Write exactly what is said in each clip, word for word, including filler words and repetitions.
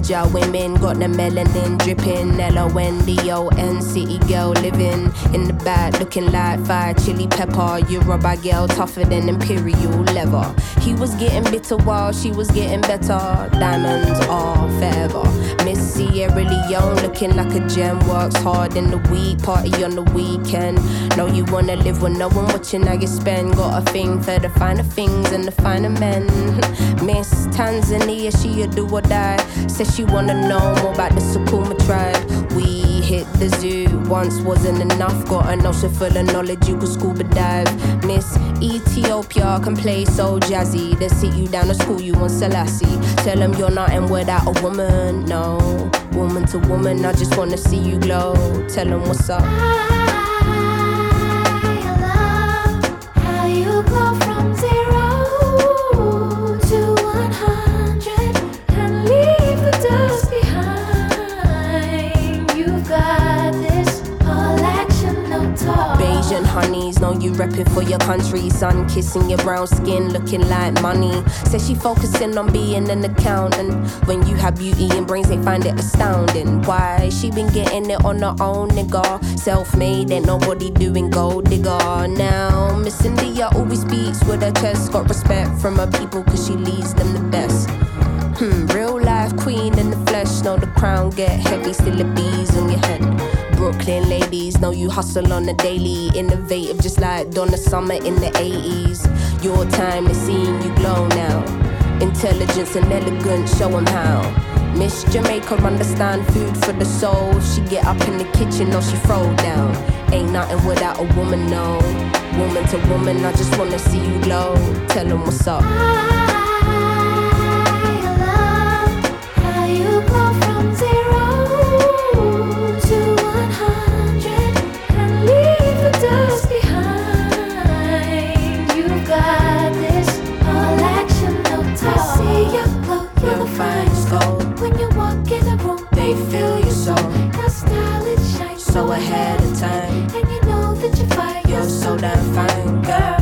Ja women got the melanin dripping. L O N D O N, city girl living in the back, looking like fire chili pepper. You're a bad girl, tougher than imperial leather. He was getting bitter while she was getting better. Diamonds are forever. Miss Sierra Leone looking like a gem. Works hard in the week, party on the weekend. Know you wanna live when no one watching how you spend. Got a thing for the finer things and the finer men. Miss Tanzania, she a do or die. Says she wanna know more about the Sukuma tribe. We hit the zoo, once wasn't enough. Got an ocean full of knowledge, you could scuba dive. Miss Ethiopia can play so jazzy. They sit you down to school, you want Selassie. Tell them you're nothing without a woman, no. Woman to woman, I just wanna see you glow. Tell them what's up. Honeys, know you repping for your country. Sun kissing your brown skin, looking like money. Says she focusing on being an accountant. When you have beauty and brains, they find it astounding. Why? She been getting it on her own, nigga. Self-made, ain't nobody doing gold digger. Now, Miss India always speaks with her chest. Got respect from her people cause she leads them the best. Hmm, real life queen in the flesh. Know the crown get heavy, still the bees on your head. Brooklyn ladies, know you hustle on the daily. Innovative just like Donna Summer in the eighties. Your time is seeing you glow now. Intelligence and elegance, show 'em how. Miss Jamaica understand food for the soul. She get up in the kitchen or she throw down. Ain't nothing without a woman, no. Woman to woman, I just wanna see you glow. Tell 'em what's up. So ahead of time, and you know that you're fine. You're so damn fine, girl.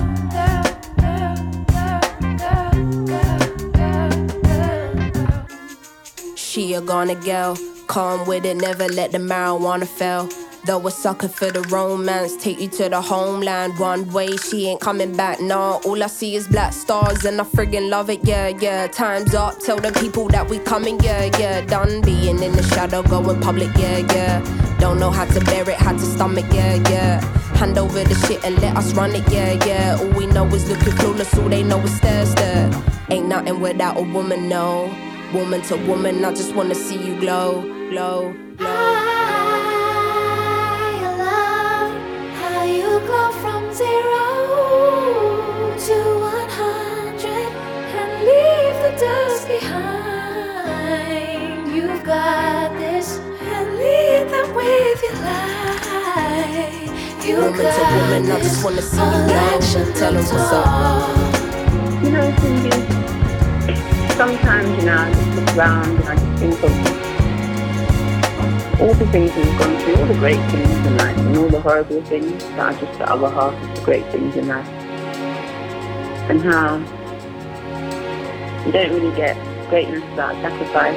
She a gonna girl, calm with it, never let the marijuana fail. Though a sucker for the romance, take you to the homeland. One way, she ain't coming back, nah. All I see is black stars and I friggin' love it, yeah, yeah. Time's up, tell the people that we coming, yeah, yeah. Done being in the shadow, going public, yeah, yeah. Don't know how to bear it, how to stomach, yeah, yeah. Hand over the shit and let us run it, yeah, yeah. All we know is looking clueless, all they know is stare, stare. Ain't nothing without a woman, no. Woman to woman, I just wanna see you glow, glow, glow. Go from zero to one hundred and leave the dust behind. You've got this and lead them with your life. You woman got to woman, I just wanna see you now. Tell them what's up. You know, Cindy, sometimes, you know, I just look around and I just think of all the things we've gone through, all the great things in life, and all the horrible things that are just the other half of the great things in life. And how you don't really get greatness without sacrifice.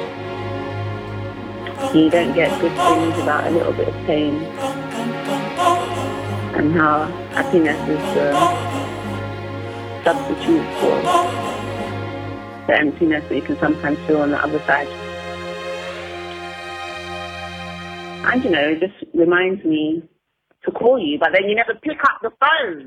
You don't get good things without a little bit of pain. And how happiness is the substitute for the emptiness that you can sometimes feel on the other side. And, you know, it just reminds me to call you, but then you never pick up the phone.